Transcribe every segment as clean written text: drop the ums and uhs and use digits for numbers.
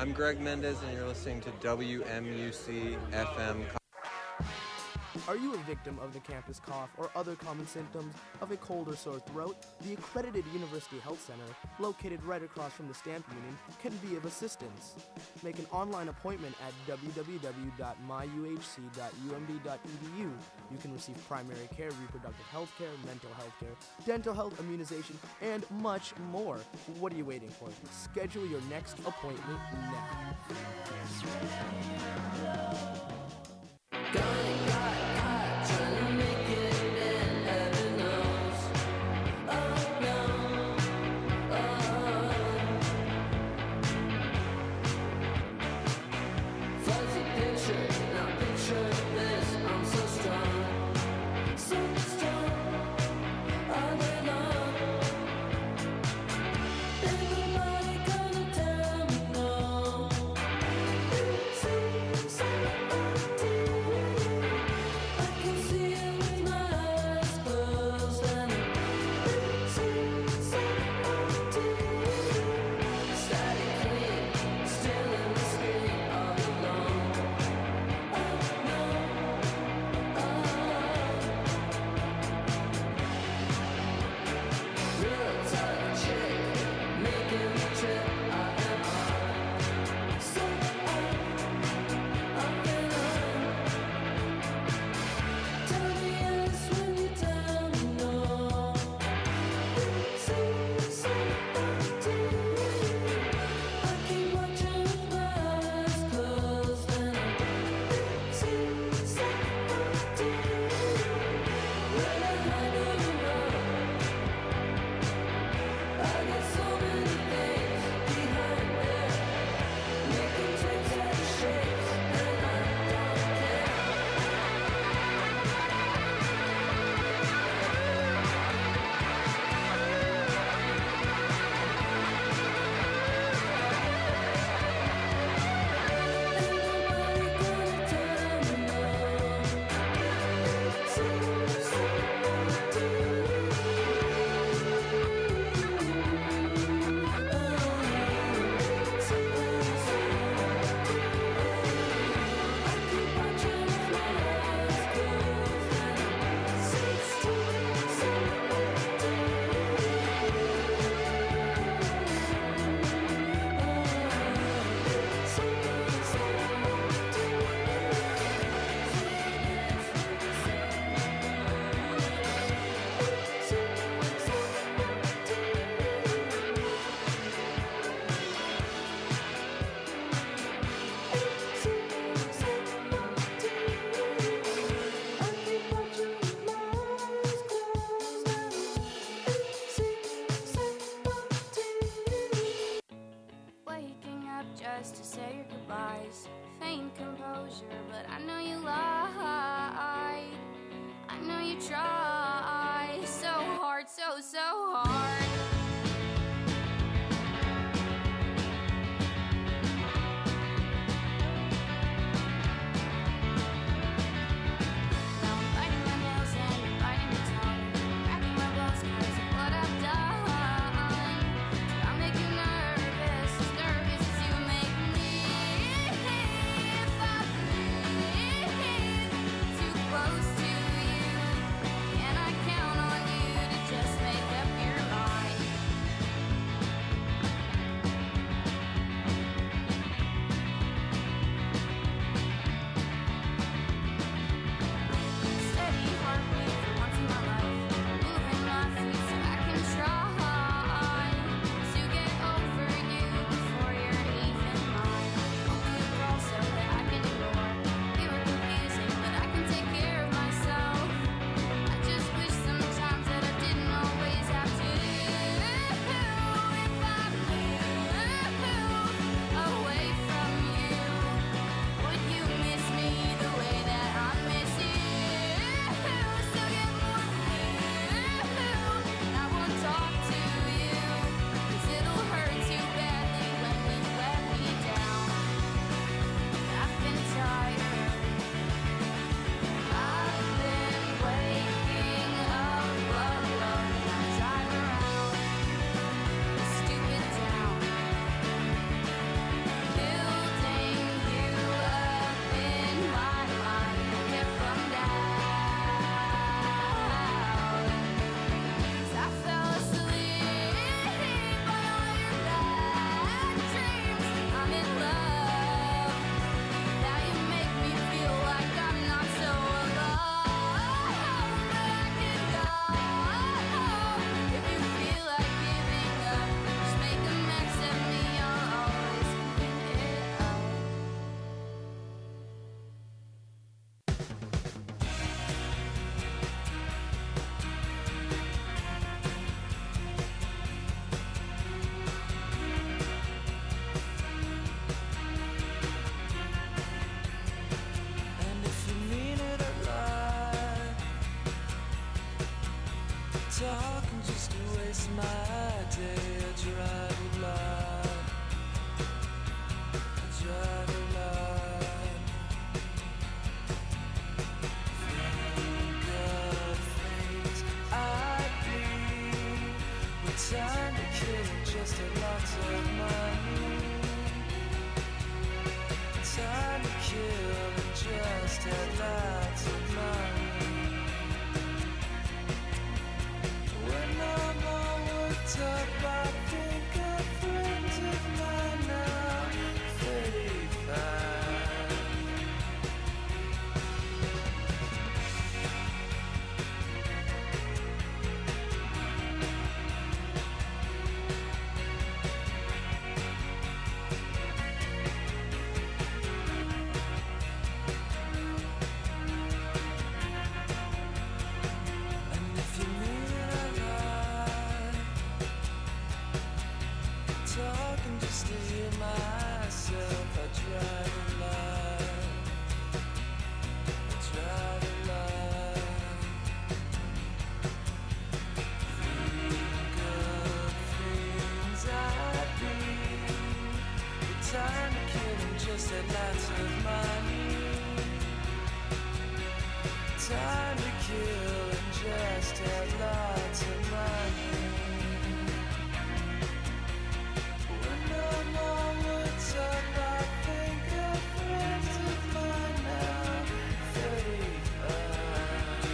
I'm Greg Mendez, and you're listening to WMUC FM. Are you a victim of the campus cough or other common symptoms of a cold or sore throat? The accredited University Health Center, located right across from the Stamp Union, can be of assistance. Make an online appointment at www.myuhc.umd.edu. You can receive primary care, reproductive health care, mental health care, dental health, immunization, and much more. What are you waiting for? Schedule your next appointment now. See talking just to waste my day. I drive a lot. I drive a lot. Think of things I'd be with time to kill and just a lot of money. Time to kill and just had lots of money. When I'm all worked up, I think of friends of mine now, 35. And if you knew that I talking just to hear myself, I drive a lot. I drive a lot. Think of things I'd be with time to kill and just had lots of money. Time to kill and just had lots of money. When I'm all worked up, I think of friends of mine now, 35.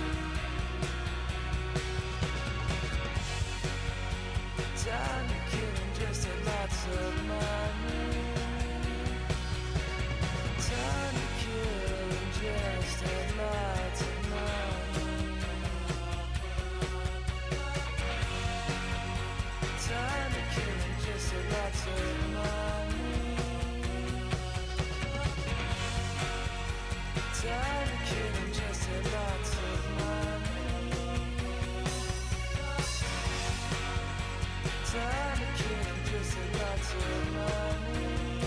Time to kill and just had lots of money. Time to kill and just had lots of money. Time to kill and just had lots of money. Time to kill and just had lots of money. Time to kill and just had lots of money.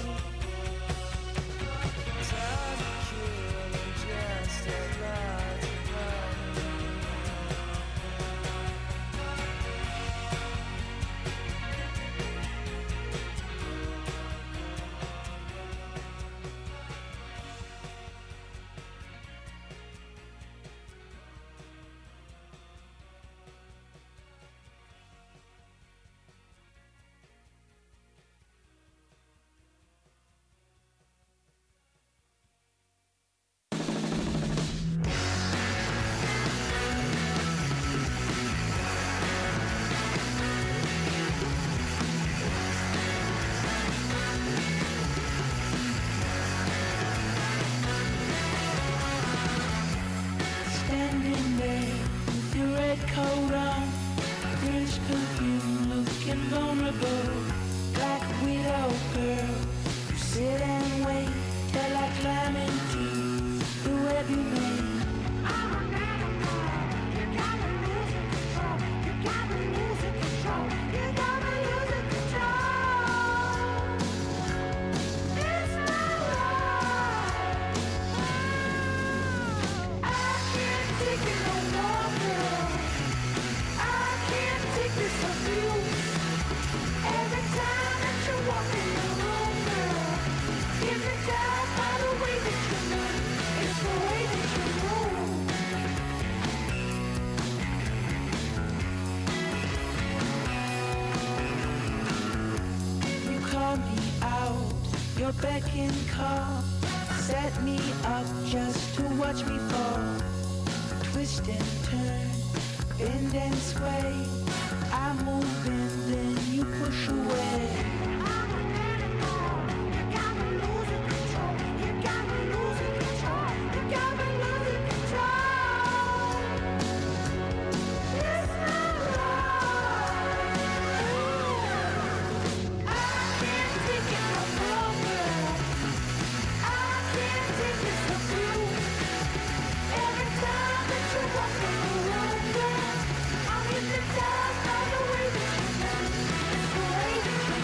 Time to kill and just had lots of money. Standing there with your red coat on, French perfume looking vulnerable, like a widow girl. You sit and wait till I climb into the web you made. I'm an animal, you got me losing control, you got me losing control, you got me losing control. It's my life. I can't take it no more, girl. I can't take this abuse. Every time that you walk in the room, girl, hypnotized by the way that you move. It's the way that you move. You call me out, your beck and call, set me up just to watch me fall. Twist and turn, bend and sway. I move and then you push away. I'm an animal, you got me losing control, you got me losing control, you got me losing control. It's not right. I can't take it no more, girl. I can't take this abuse. Every time that you walk in the room, girl, I'm hypnotized by the way that you move. It's the way that you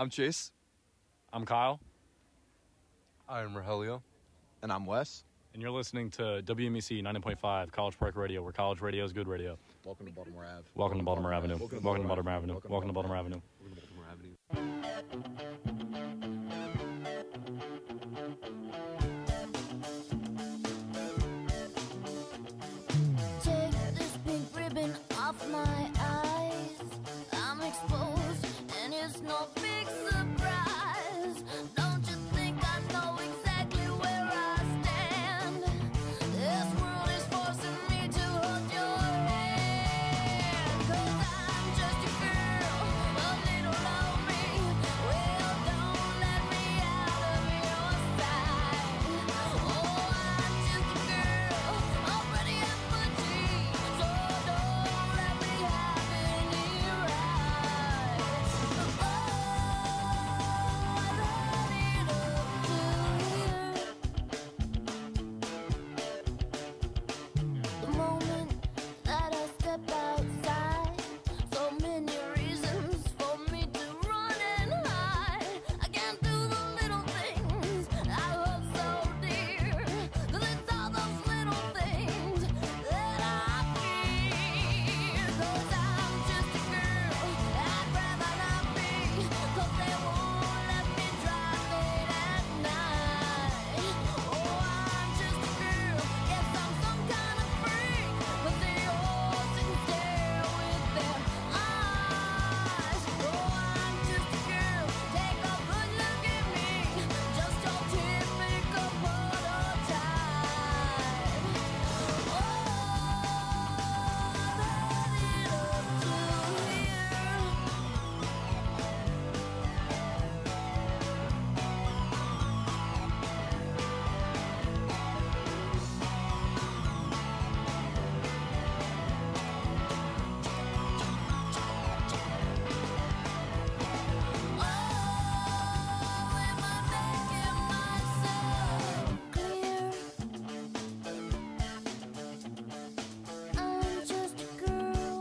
I'm Chase. I'm Kyle. I'm Rogelio. And I'm Wes. And you're listening to WMEC 90.5 College Park Radio, where college radio is good radio. Welcome to Baltimore Ave. Welcome to Baltimore Avenue. Welcome to Baltimore Avenue. Welcome to Baltimore Avenue. Take this pink ribbon off my eyes. I'm exposed, and it's no big surprise. Don't you think I know exactly where I stand? This world is forcing me to hold your hand. 'Cause I'm just a girl, a little lonely. Well, don't let me out of your sight. Oh, I'm just a girl, already at my dreams. So don't let me have any rights. Oh, I've had it up to here. The moment that I step outside, so many reasons for me to run and hide. I can't do the little things I hold so dear, 'cause it's all those little things that I fear. 'Cause I'm just a girl, I'd rather not be, 'cause they won't let me drive late at night. Oh, I'm just a girl, yes, I'm some kind of freak, but they all sit and stare with their eyes. Oh, I'm just a girl, take a good look at me, just your typical prototype. Oh, I've had it up to here. Oh, am I making myself clear? I'm just a girl.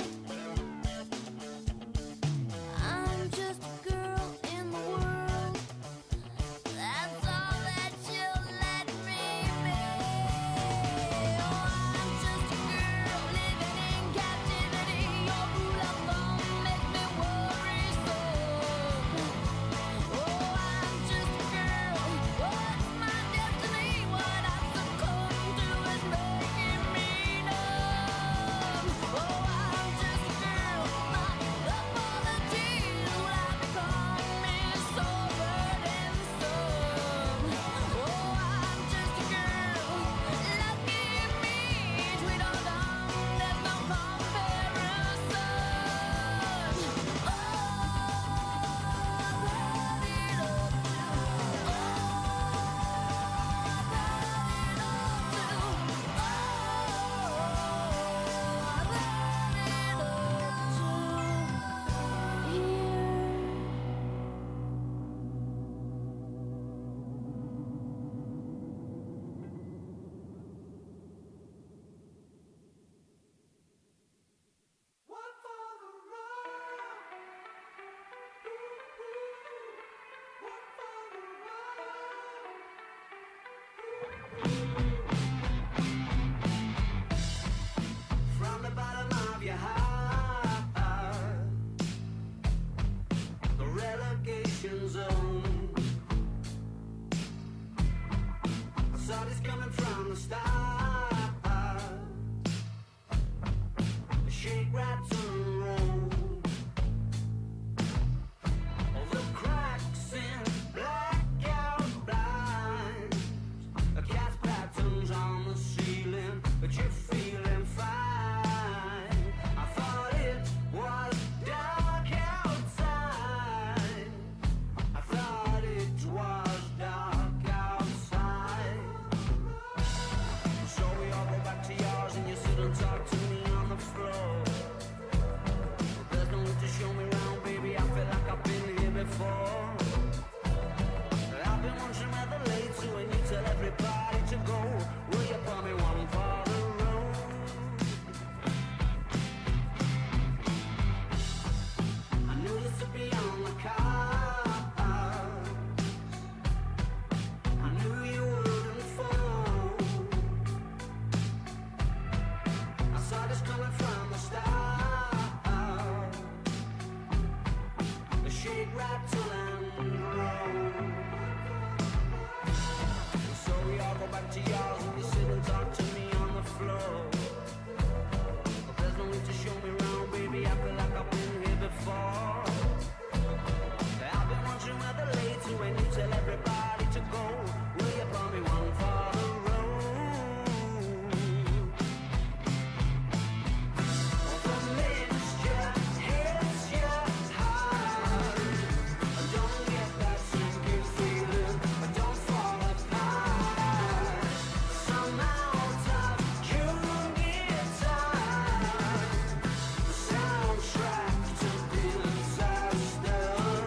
I'm just a girl in the world. That's all that you'll let me be. Oh, I'm just a girl living in captivity. Your rule of thumb makes me worrisome. Oh, I'm just a girl. What's my destiny? What I've succumbed to is making me numb. Oh, I'm just a girl. My apologies will have become me so burdensome. Oh, I'm just a girl. Lucky me, sweet or dumb, there's no comparison. Oh, I've had it up to. From the bottom of your heart, the relegation zone. I saw this coming from the start. Shake, rats, and roll. All the cracks in blackout blinds. A cat's patterns on the ceiling, but you're feeling fine. I thought it was dark outside. I thought it was dark outside. So we all go back to yours and you sit and talk to me on the floor. There's no need to show me around, baby, I feel like I've been here before. I've been watching at the late, so when you tell everybody to go, will you pour me one for the road? I knew this would be on the card. to yours and you sit and talk to me on the floor. But there's no need to show me around, baby, I feel like I've been here before. I've been wondering whether later when you tell everybody to go, will you buy me one for the road? For me it's just hard. Don't get that sinking feeling, don't fall apart. Somehow tough, you get tired. The soundtrack to disaster.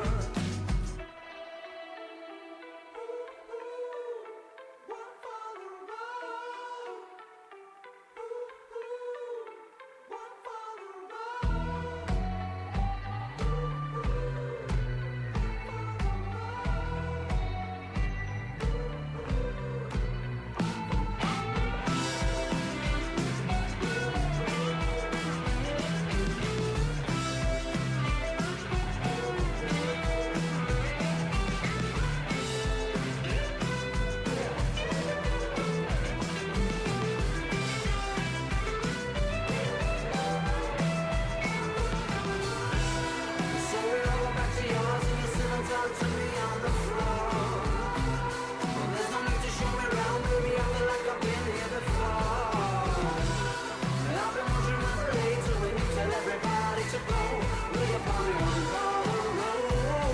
So we're all back to yours and you sit and talk to me on the floor. Well, there's no need to show me around, baby, I feel like I've been here before. And I've been wondering whether later when you tell everybody to go, will you buy me one for the road?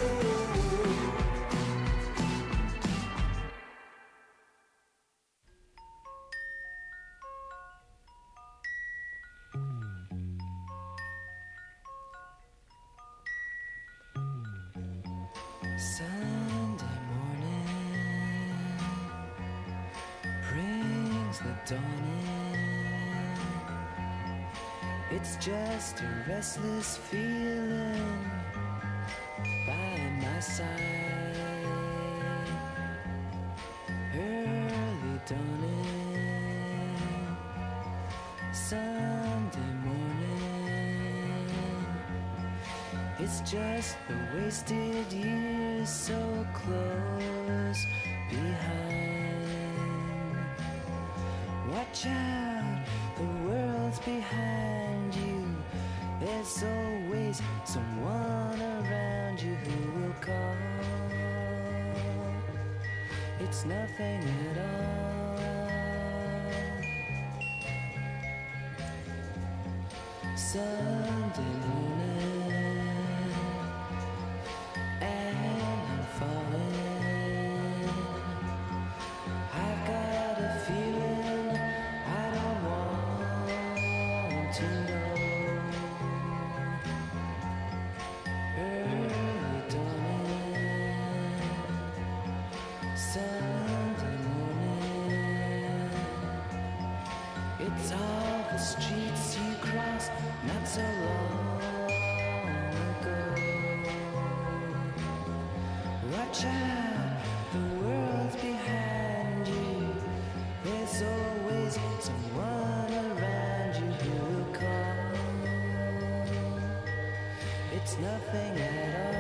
Sunday morning brings the dawn in. It's just a restless feeling by my side. Early dawning, Sunday morning. It's just the wasted years so close behind. Watch out, the world's behind you. There's always someone around you who will call. It's nothing at all. Sunday morning, and I'm falling. I've got a feeling I don't want to know. Early dawning, Sunday morning. It's all the streets you crossed not so long ago. Watch out, the world's behind you. There's always someone around you who will call. It's nothing at all.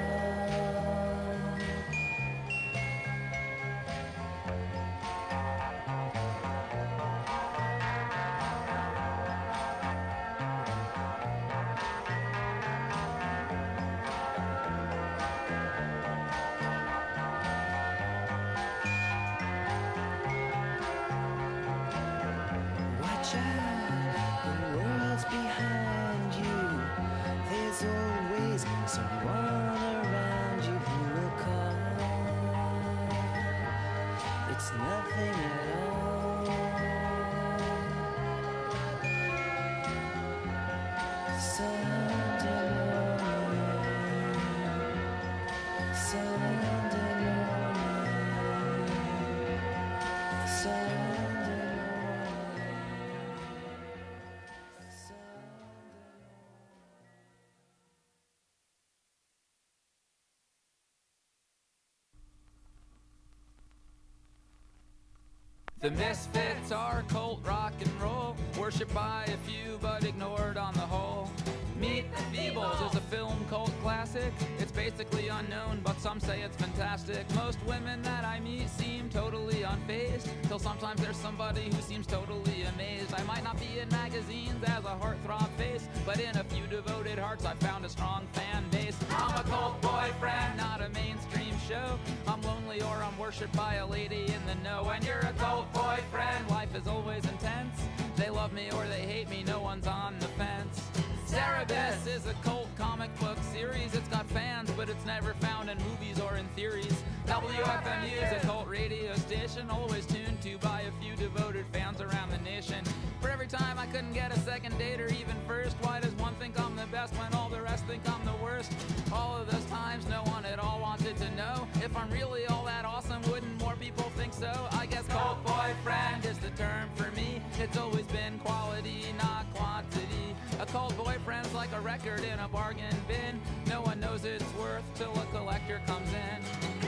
Watch out, the world's behind you. There's always someone around you who will call. It's nothing at all. Sunday morning, Sunday morning, Sunday The Misfits are cult rock and roll, worshipped by a few but ignored on the whole. Meet the Feebles is a film cult classic. It's basically unknown, but some say it's fantastic. Most women that I meet seem totally unfazed. till sometimes there's somebody who seems totally amazed. I might not be in magazines as a heartthrob face, but in a few devoted hearts I found a strong fan base. I'm a cult boyfriend, not a mainstream show. I'm lonely or I'm worshipped by a lady in the know. When you're a cult boyfriend, life is always intense. They love me or they hate me, no one's on the fence. Cerebus is a cult comic book series. It's got fans, but it's never found in movies or in theories. WFMU is a cult radio station, always tuned to by a few devoted fans around the nation. For every time I couldn't get a second date or even first, why does one think I'm the best when all the rest think I'm the worst? All of those times no one at all wanted to know if I'm really all that awesome, wouldn't more people think so? I guess cult boyfriend is the term for me. It's always been quality, not quantity. A cult boyfriend's like a record in a bargain bin. No one knows its worth till a collector comes in.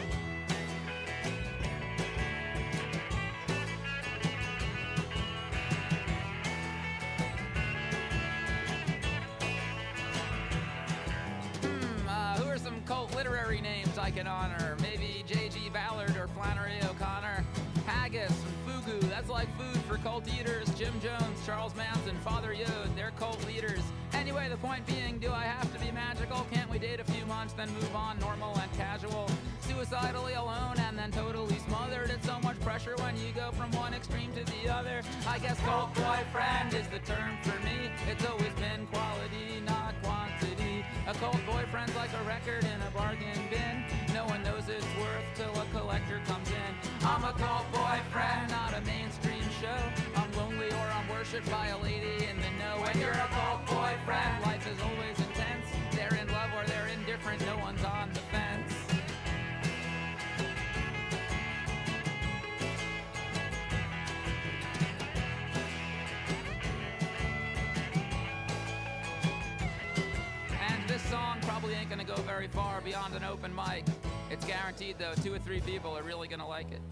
Who are some cult literary names I can honor? Maybe J.G. Ballard or Flannery O'Connor. Haggis and Fugu, that's like food for cult eaters. Jim Jones, Charles Manson, Father Yod, they're cult leaders. Anyway, the point being, do I have to be magical? Can't we date a few months, then move on, normal and casual? Suicidally alone and then totally smothered. It's so much pressure when you go from one extreme to the other. I guess cult boyfriend is the term for me. It's always been quality, not quantity. A cult boyfriend's like a record in a bargain bin. No one knows its worth till a collector comes in. I'm a cult boyfriend, not a mainstream show. I'm lonely or I'm worshipped by a lady in the know. When you're a cult boyfriend, life is always intense. They're in love or they're indifferent, no one's on the fence. And this song probably ain't gonna go very far beyond an open mic. It's guaranteed though, 2 or 3 people are really gonna like it.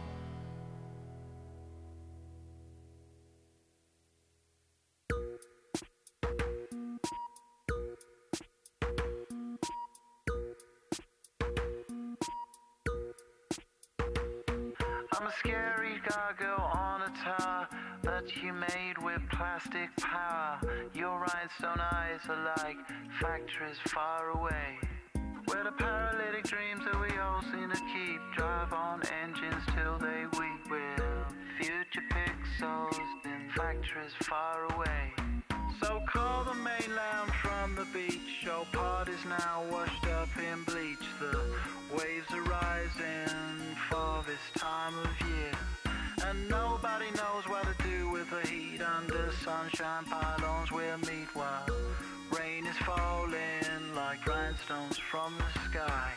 I'm a scary gargoyle on a tower that you made with plastic power. Your rhinestone eyes are like factories far away, where the paralytic dreams that we all seem to keep drive on engines till they weep. With future pixels in factories far away. So call the mainland from the beach. Your part is now washed up in bleach. The waves are rising for this time of year, and nobody knows what to do with the heat. Under sunshine pylons we'll meet while rain is falling like rhinestones from the sky.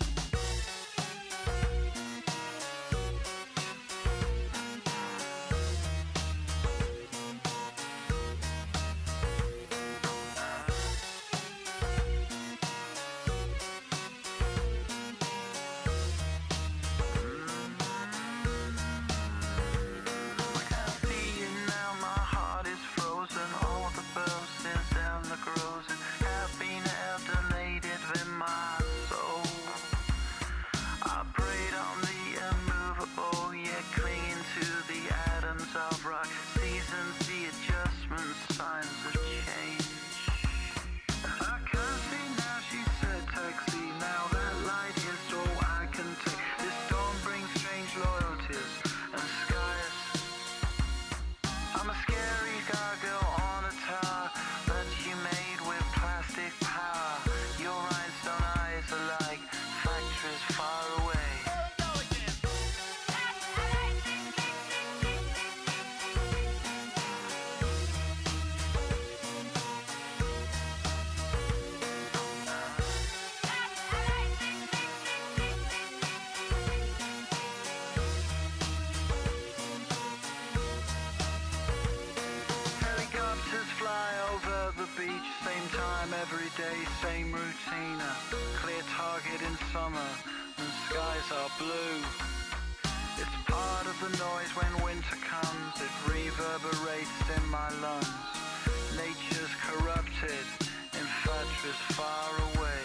Every day, same routine, a clear target in summer, and skies are blue. It's part of the noise when winter comes, it reverberates in my lungs. Nature's corrupted in factories far away.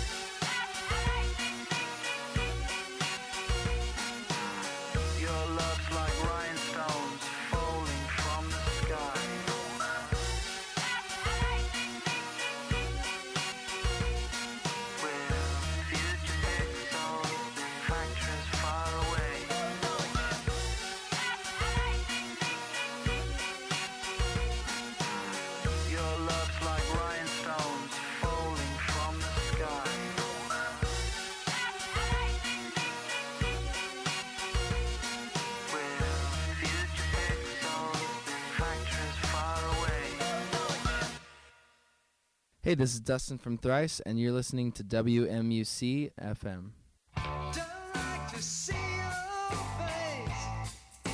Your love Hey, this is Dustin from Thrice, and you're listening to WMUC FM. Don't like to see your face.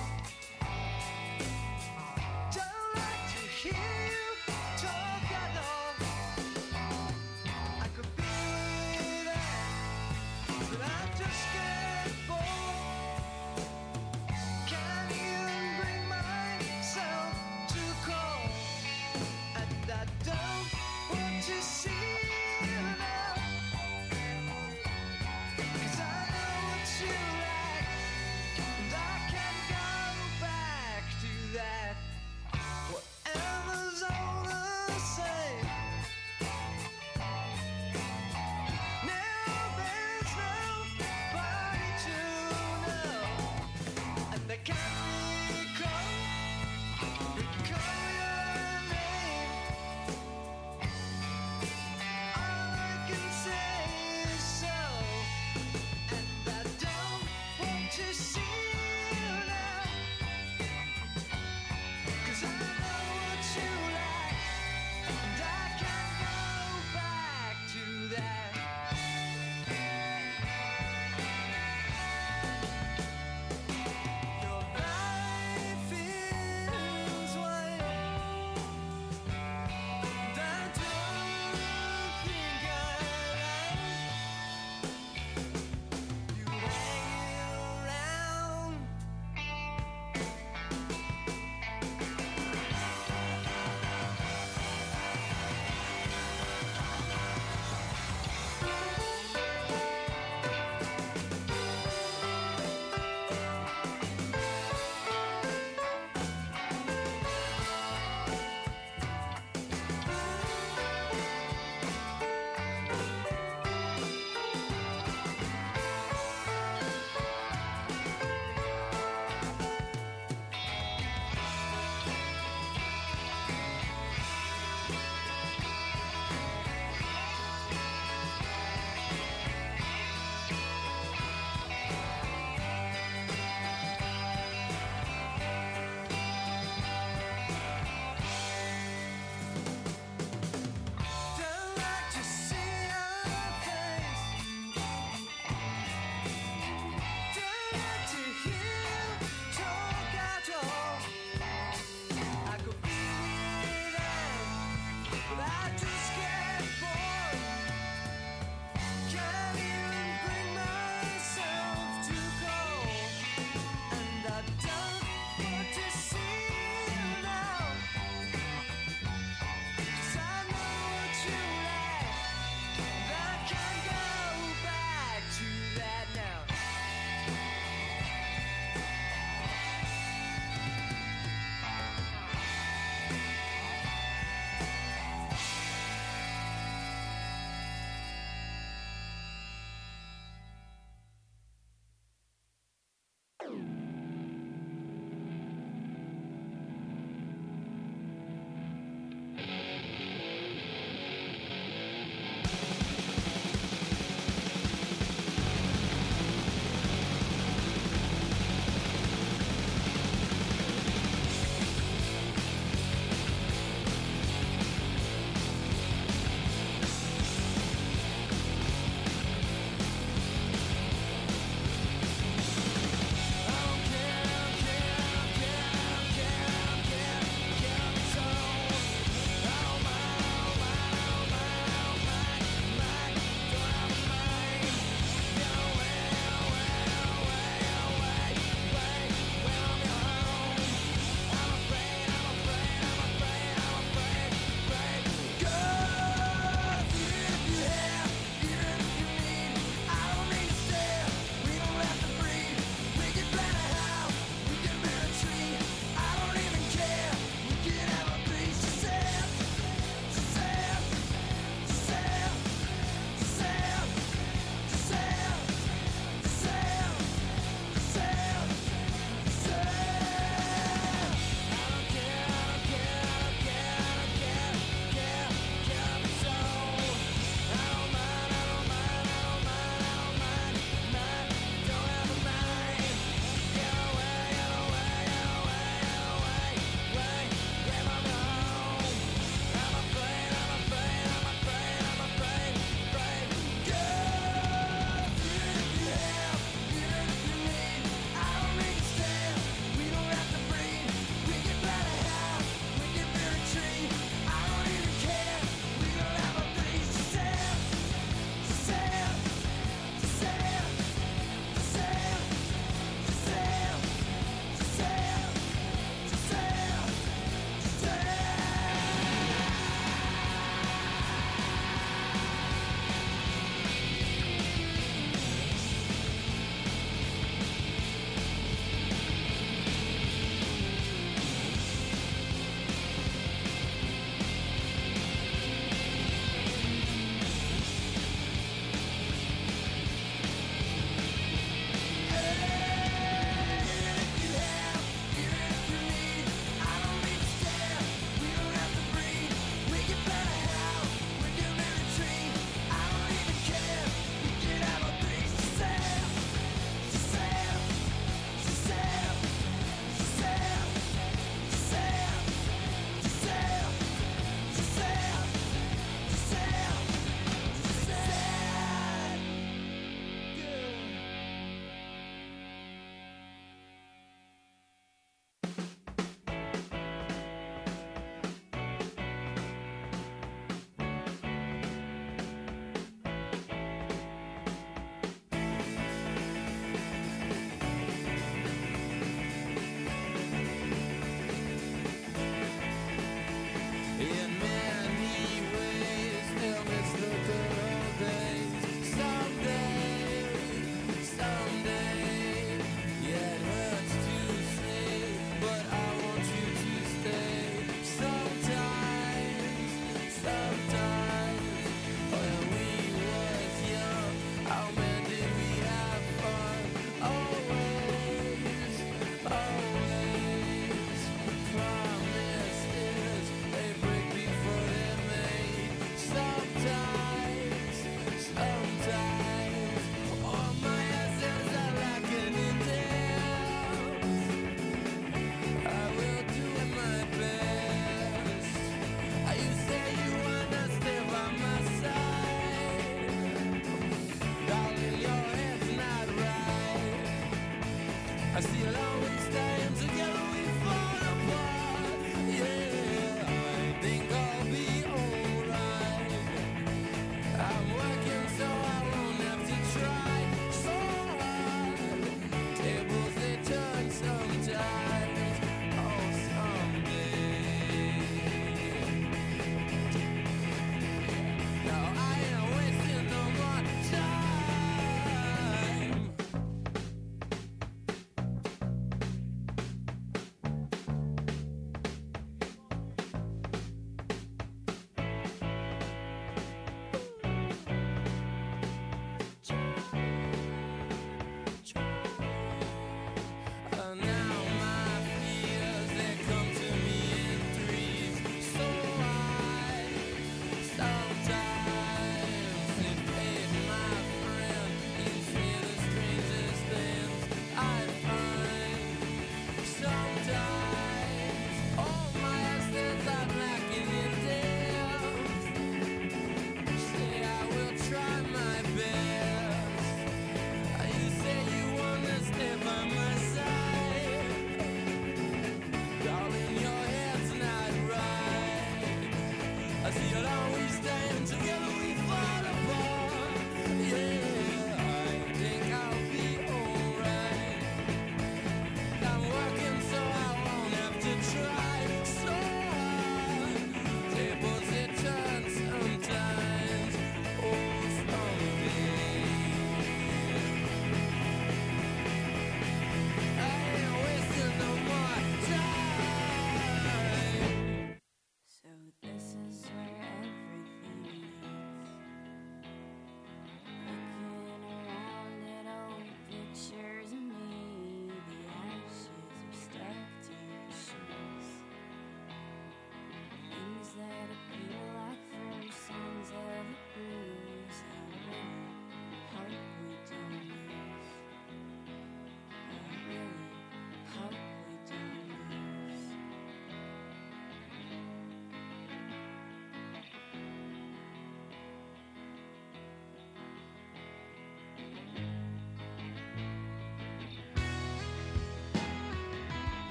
Don't like to hear you talk at all. I could be there, but I'm just scared bored. Can't even bring myself to call. And I don't want to see you now.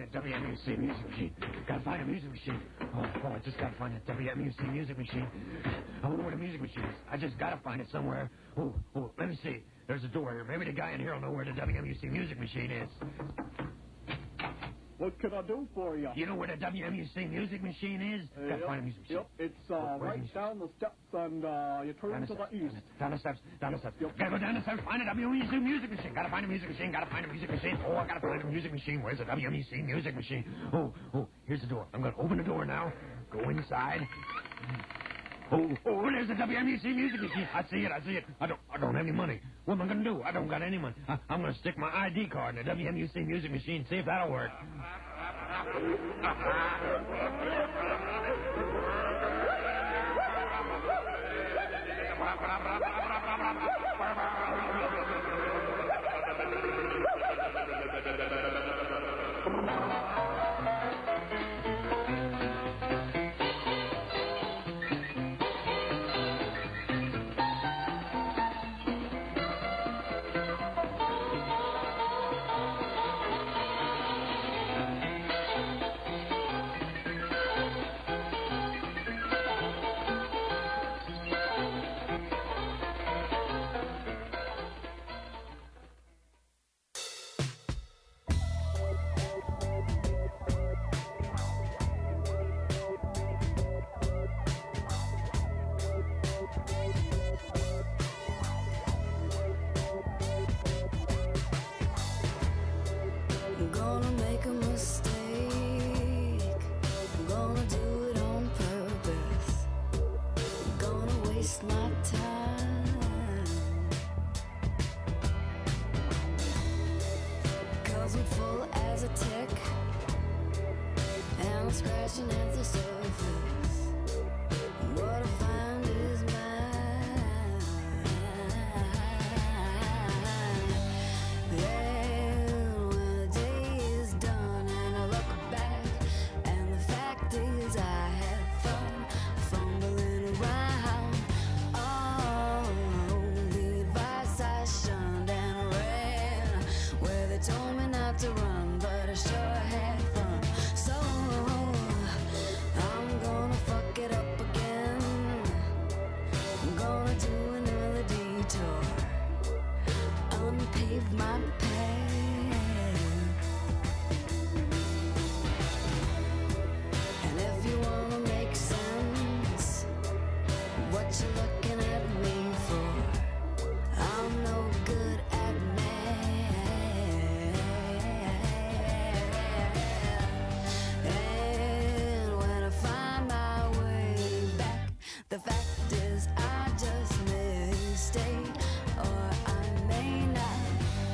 a WMUC music machine. Gotta find a music machine. Oh, I just gotta find a WMUC music machine. I wonder where the music machine is. I just gotta find it somewhere. Oh, let me see. There's a door here. Maybe the guy in here will know where the WMUC music machine is. What can I do for you? You know where the WMUC music machine is? Gotta find a music machine. Yep, it's right down the steps, and you turn to the east. Down the steps. Yep. Gotta go down the steps, find a WMUC music machine. Gotta find a music machine. Oh, I gotta find a music machine. Where's the WMUC music machine? Oh, here's the door. I'm gonna open the door now. Go inside. Oh, there's the WMUC music machine. I see it. I don't have any money. What am I gonna do? I don't got any money. I'm gonna stick my ID card in the WMUC music machine, see if that'll work. Gonna make a mistake. Gonna do it on purpose. Gonna waste my time. 'Cause I'm full as a tick, and I'm scratching at the surface. What I find is mine. Then when the day is done and I look back, and the fact is I had fun fumbling around. Oh, the advice I shunned and ran where they told me not to run, but I sure had fun. So I'm gonna fuck it up again. I'm gonna do another detour, unpave my path. And if you wanna make sense, what you looking at me for? I'm no good at math. And when I find my way back, the fact is I just mistake, or I may not.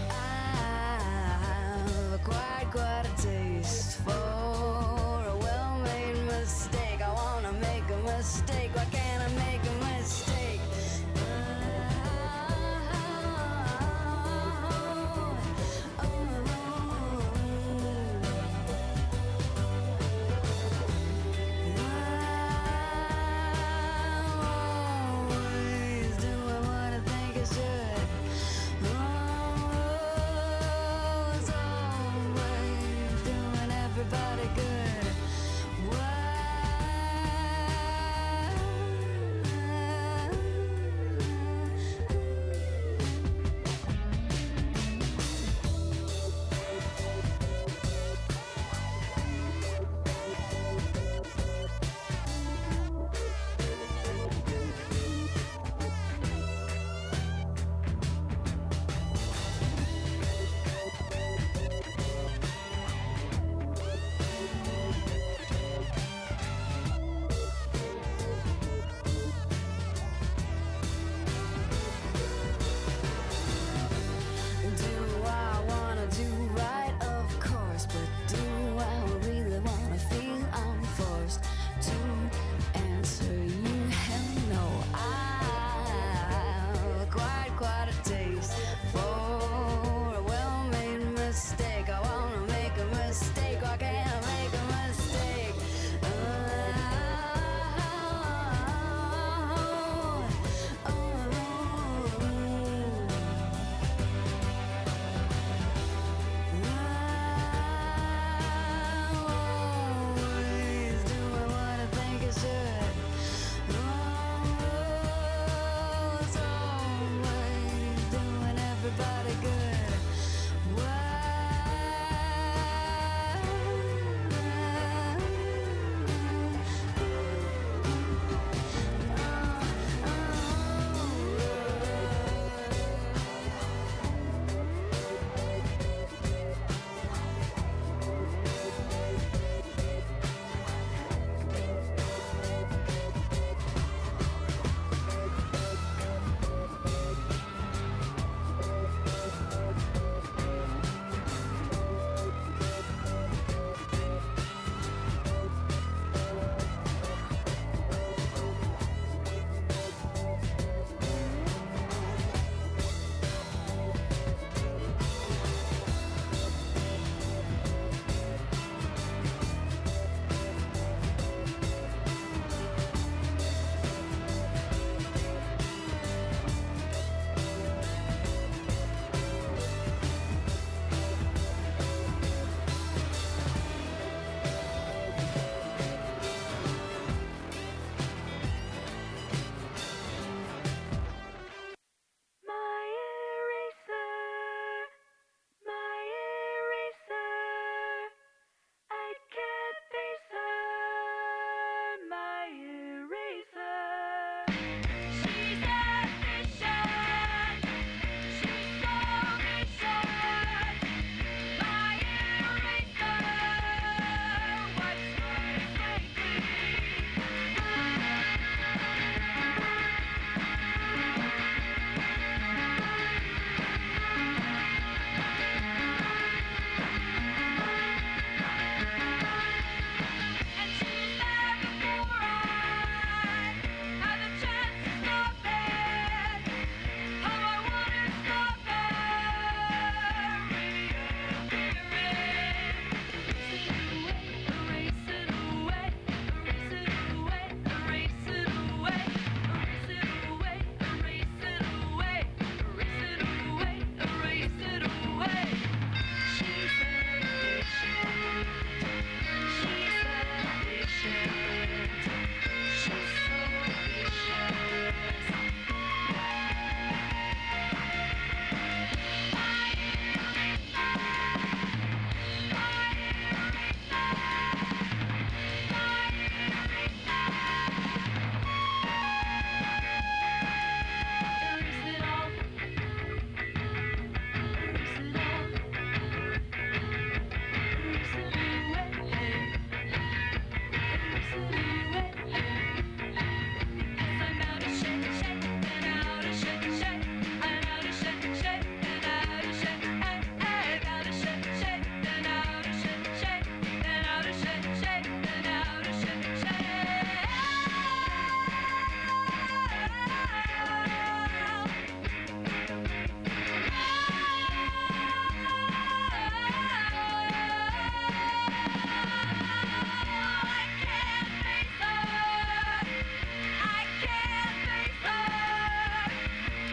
I've acquired quite a taste for a well-made mistake. I wanna make a mistake. Why can't I make a mistake?